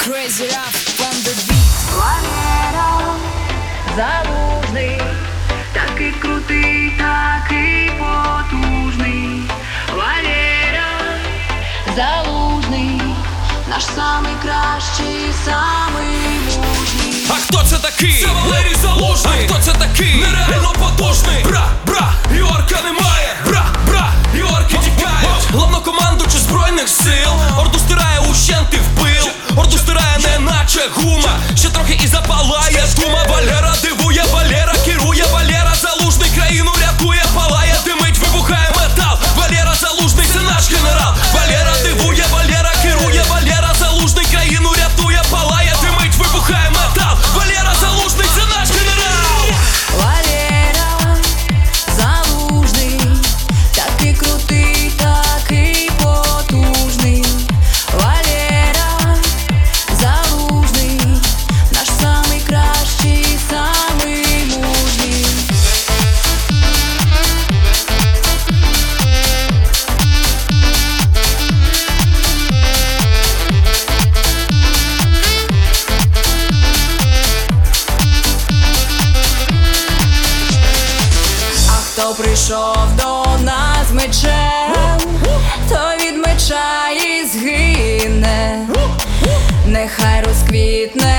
Crazy Rap on the beat. Валера Залужний, такий крутий, такий потужний. Валера Залужний, наш самий кращий, самий мужній. А хто це такий? Це Валерій Залужний. А хто це такий? Нереально потужний. Бра, Йорка немає. Бра, Йорки тікають. Главнокомандуючий збройних сил. Орду стирає ущент і в пил. Орду стирає не наче гума. Ще трохи і запалає дума. Валера дивує, Валера керує. Валера Залужний країну рятує. Палає, димить, вибухає метал. Валера Залужний, це наш генерал. Валера дивує, Валера керує. Валера Залужний країну рятує. Палає, димить, вибухає метал. Валера Залужний, це наш генерал. Валера Залужний, такий крутий, такий потужний. Валера Залужний, наш самий кращий, самий мужній. А хто прийшов до нас з мечем, той від меча і згине. Нехай розквітне